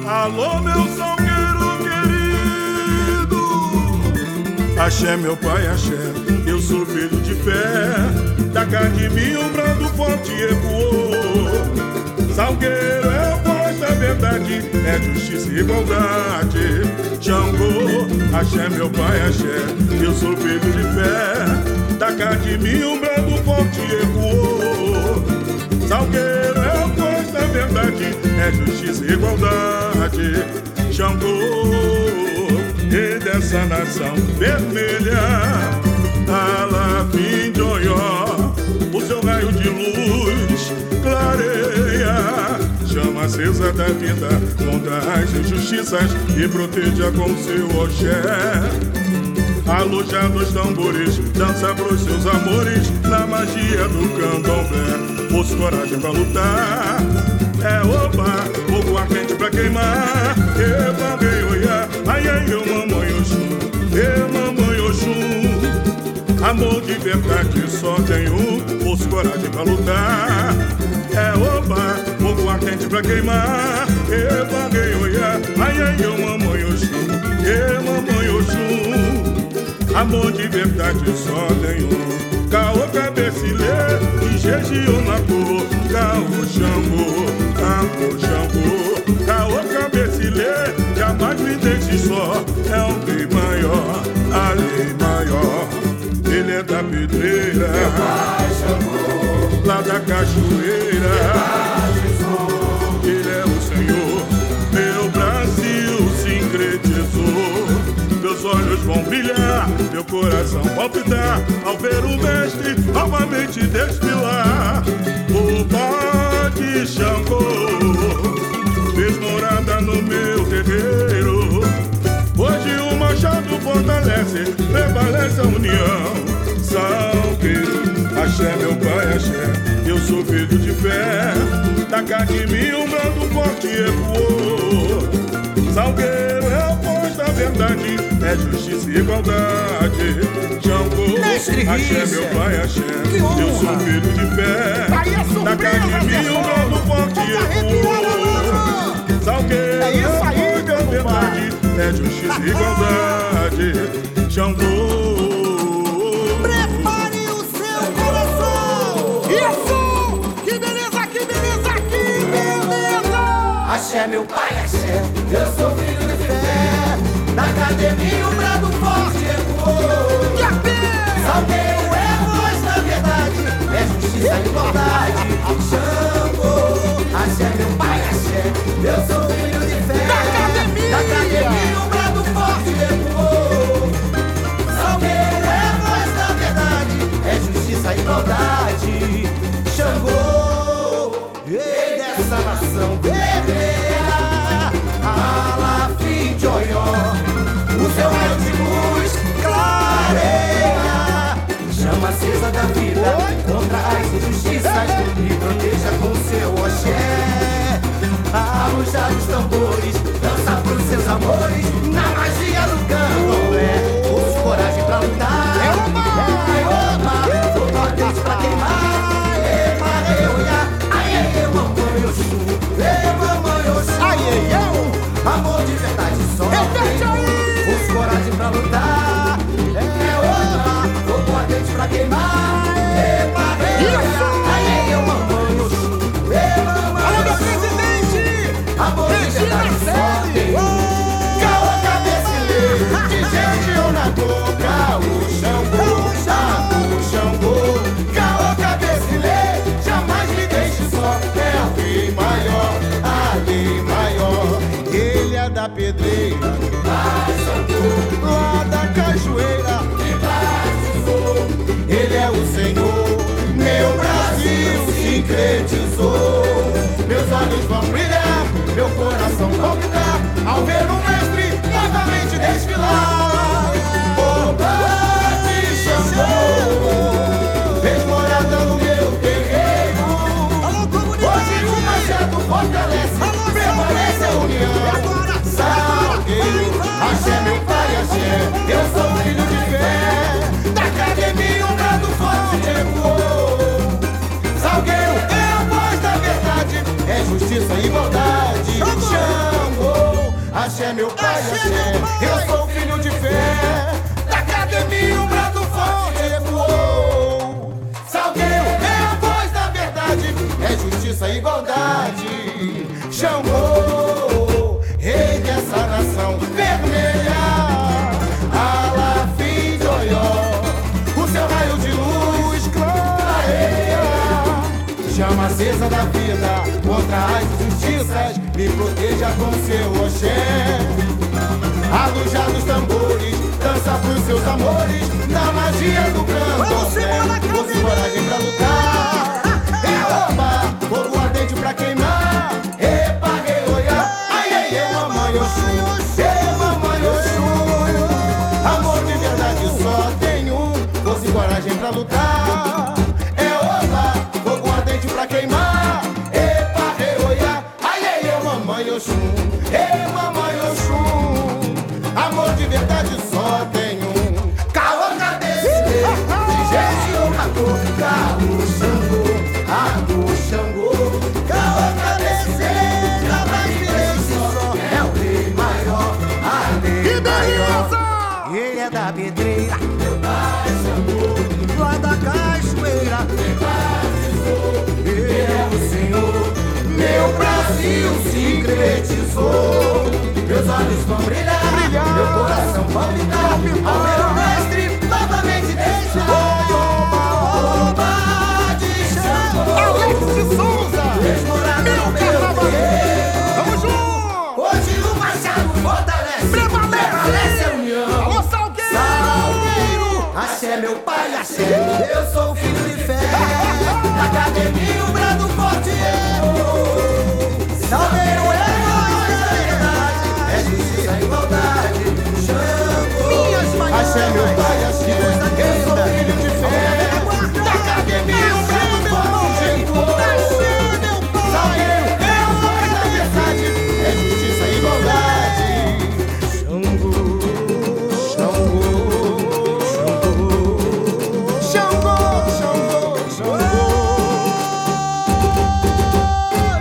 Alô, meu salgueiro querido. Axé, meu pai, axé, eu sou filho de fé. Da cá de mim um brado forte ecoou. Salgueiro é a voz da verdade, é justiça e igualdade. Xangô, axé, meu pai, axé, eu sou filho de fé. Da cá de mim um brado forte ecoou. Salgueiro é a voz da verdade, é justiça e igualdade. Xangô, rei dessa nação vermelha, Alafim de Oió, o seu raio de luz clareia, chama acesa da vida contra as injustiças e proteja com seu oxé. Aloja nos tambores, dança pros seus amores, na magia do candomblé, fosse coragem pra lutar. É oba, fogo ardente pra queimar. Eba, beioia, ai ai, eu mamãe Oxum, mamãe Oxum. Amor de verdade só tem um, fosse coragem pra lutar. É oba, fogo ardente pra queimar. Eba, beioia, ai ai, eu mamãe Oxum, mamãe Oxum. Amor de verdade só tem um. Caô, cabecilê, e jejiu na cor. Caô, Xangô, Caô, Xangô. Caô, cabecilê, jamais me deixe só. É um rei maior, a lei maior. Ele é da pedreira, meu pai Xangô, lá da cachoeira. meu pai Jesus. Ele é o Senhor, meu Brasil sincretizou. Meus olhos vão brilhar, meu coração palpitar ao ver o mestre novamente desfilar. O bode Xangô fez morada no meu terreiro. Hoje o machado fortalece, prevalece a união. Salgueiro, axé, meu pai, axé, eu sou filho de fé. Da cá de mim um brado forte ecoou. Salgueiro é a voz da verdade, é justiça e igualdade. Xangô, axé, meu pai, axé, eu sou filho de fé. Da cá de mim um brado forte ecoou. Salgueiro é a voz da verdade, é justiça e igualdade. Xangô, prepare o seu coração. Isso! Que beleza, que beleza, que beleza! Axé, meu pai, axé, eu sou filho de fé. Na academia o brado forte ecoou. Salgueiro é a voz da verdade, é justiça e igualdade. Xangô, axé, meu pai, axé, eu sou filho de fé. Na academia o brado forte ecoou. Salgueiro é a voz da verdade, é justiça e igualdade. Xangô, rei dessa nação guerreira, Alafim de Oió, o seu raio de luz clareia, chama acesa da vida contra as injustiças e proteja com seu oxé. Arrojar os tambores, dança pros seus amores, na magia do candomblé, use coragem pra lutar. Fogo ardente pra queimar. Eba, euia, ai ai, eu mamãe Oxum, mamãe Oxum. Ai, ai, eu. Amor de verdade só tem, use coragem pra lutar. Fogo ardente pra queimar. Eba, euia, ai ai, eu mamãe Oxum, Alô, meu mamãe Oxum. presidente! Amor de verdade só tem. Caô, cabecilê, de gente ou na dor. Caô, Xangô, Xangô, Xangô. Caô, cabecilê, jamais me deixe só. É a lei maior, a lei maior. Ele é da pedreira, Pai Xangô, lá da cachoeira. que batizou. Ele é o Senhor, meu Brasil sincretizou. Meus olhos vão brilhar, meu coração palpitar ao ver o mestre novamente desfilar. O bode Xangô fez morada no meu terreiro. Alô, comunidade! Hoje o machado fortalece, prevalece a união. Salgueiro, axé, meu pai, axé, eu sou filho de fé. Da academia um brado forte ecoou. Salgueiro é a voz da verdade, é justiça e igualdade. Xangô, é justiça e igualdade. Xangô, rei dessa nação vermelha, Alafim de Oió, o seu raio de luz clareia. Chama acesa da vida contra as injustiças, me proteja com seu oxé. A luz já dos tambores, dança pros seus amores, na magia do candomblé. Força e coragem pra lutar, é oba, fogo ardente pra queimar. Epa, reoia, ai, ai, ai, mamãe Oxum, ei, mamãe Oxum. Amor de verdade só tem um, força e coragem pra lutar. É oba, fogo ardente pra queimar. Epa, reoia, ai, ai, ai, mamãe Oxum, ei, mamãe Oxum. Amor de verdade só tem um. Caô, cadê esse? Gente, o rato, Caô, Xangô, Rato, Xangô. Caô, cadê esse? Jamais virei só. É o rei maior, a lei maior. Ele é da pedreira, meu pai Xangô. Lá da cachoeira, meu pai Xangô. Ele é o Senhor, meu Brasil sincretizou. Meus olhos vão brilhar, meu coração palpitar, ao meu mestre novamente deixar. Oba de Xangô, Alex de Souza, meu carnaval. Vamos junto! Hoje o machado fortalece, prevalece a união. Alô, Salgueiro! Salgueiro! Axé, meu pai, axé, eu sou filho de fé. Na academia o brado forte eu. Salgueiro é igualdade, Xangô. Axé, meu pai.